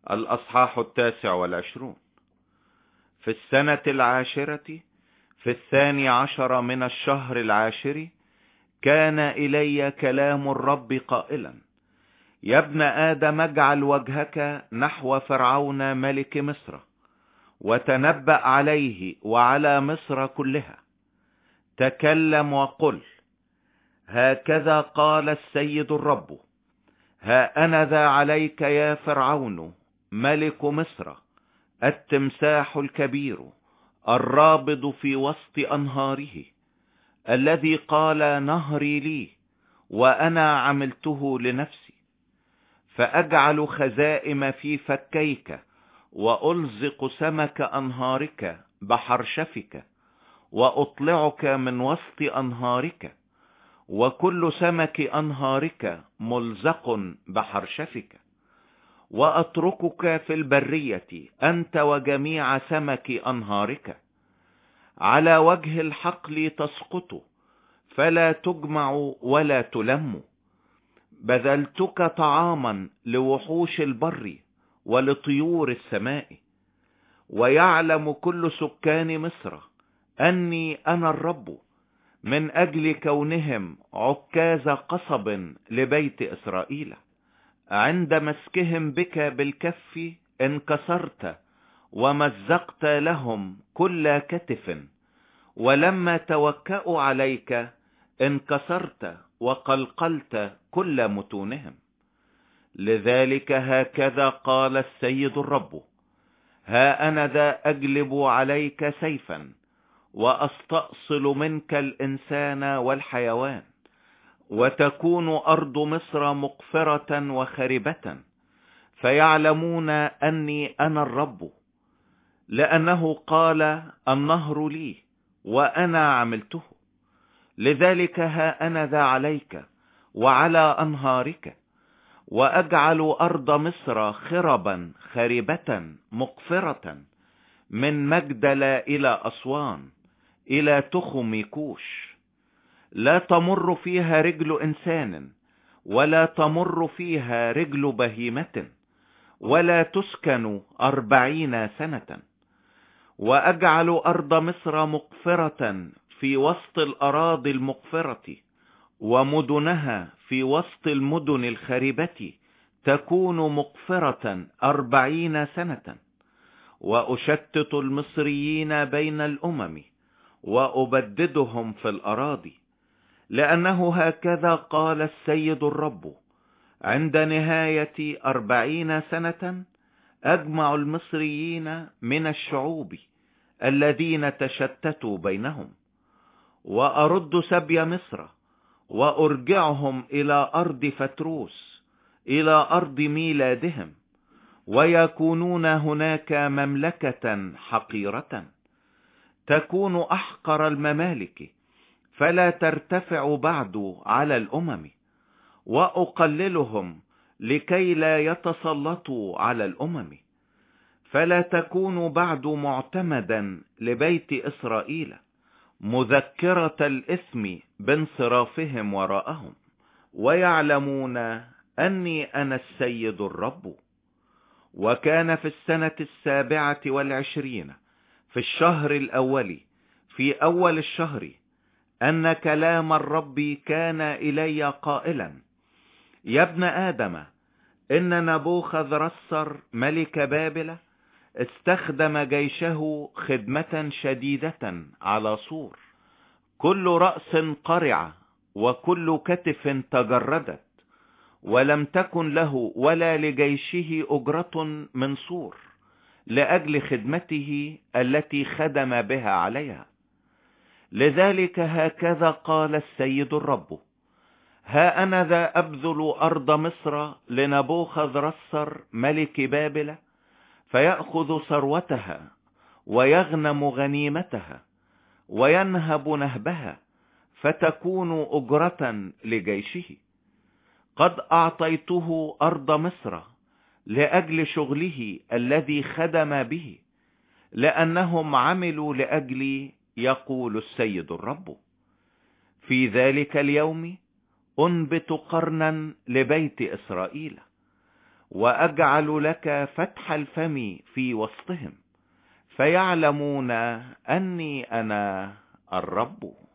الأصحاح 29. في السنة 10 في 12 من الشهر 10 كان إلي كلام الرب قائلا: يا ابن آدم، اجعل وجهك نحو فرعون ملك مصر، وتنبأ عليه وعلى مصر كلها. تكلم وقل: هكذا قال السيد الرب: ها أنا ذا عليك يا فرعون ملك مصر، التمساح الكبير الرابض في وسط أنهاره، الذي قال: نهري لي وأنا عملته لنفسي. فأجعل خزائم في فكيك، وألزق سمك أنهارك بحرشفك، وأطلعك من وسط أنهارك، وكل سمك أنهارك ملزق بحرشفك. وأتركك في البرية أنت وجميع سمك أنهارك، على وجه الحقل تسقط، فلا تجمع ولا تلم. بذلتك طعاما لوحوش البر ولطيور السماء. ويعلم كل سكان مصر أني أنا الرب، من أجل كونهم عكاز قصب لبيت إسرائيل. عند مسكهم بك بالكف انكسرت، ومزقت لهم كل كتف. ولما توكأوا عليك انكسرت وقلقلت كل متونهم. لذلك هكذا قال السيد الرب: ها أنا ذا أجلب عليك سيفا، وأستأصل منك الإنسان والحيوان، وتكون أرض مصر مقفرة وخربة، فيعلمون أني أنا الرب. لأنه قال: النهر لي وأنا عملته. لذلك ها أنا ذا عليك وعلى أنهارك، وأجعل أرض مصر خربا خربة مقفرة، من مجدل إلى أسوان إلى تخم كوش. لا تمر فيها رجل إنسان، ولا تمر فيها رجل بهيمة، ولا تسكن 40 سنة. وأجعل أرض مصر مقفرة في وسط الأراضي المقفرة، ومدنها في وسط المدن الخربة تكون مقفرة 40 سنة. وأشتت المصريين بين الأمم، وأبددهم في الأراضي. لأنه هكذا قال السيد الرب: عند نهاية 40 سنة أجمع المصريين من الشعوب الذين تشتتوا بينهم، وأرد سبي مصر، وأرجعهم إلى أرض فتروس، إلى أرض ميلادهم، ويكونون هناك مملكة حقيرة، تكون أحقر الممالك، فلا ترتفع بعد على الأمم. وأقللهم لكي لا يتسلطوا على الأمم، فلا تكون بعد معتمدا لبيت إسرائيل، مذكرة الإثم بانصرافهم وراءهم. ويعلمون أني أنا السيد الرب. وكان في السنة 27 في الشهر الأول في أول الشهر أن كلام الرب كان إلي قائلا: يا ابن آدم، إن نبوخذ رسر ملك بابل استخدم جيشه خدمة شديدة على سور، كل رأس قرع وكل كتف تجردت، ولم تكن له ولا لجيشه أجرة من سور لأجل خدمته التي خدم بها عليها. لذلك هكذا قال السيد الرب: ها أنا ذا أبذل أرض مصر لنبوخذ رسر ملك بابل، فيأخذ ثروتها ويغنم غنيمتها وينهب نهبها، فتكون أجرة لجيشه. قد أعطيته أرض مصر لأجل شغله الذي خدم به، لأنهم عملوا لأجلي، يقول السيد الرب. في ذلك اليوم أنبت قرنا لبيت إسرائيل، وأجعل لك فتح الفم في وسطهم، فيعلمون أني أنا الرب.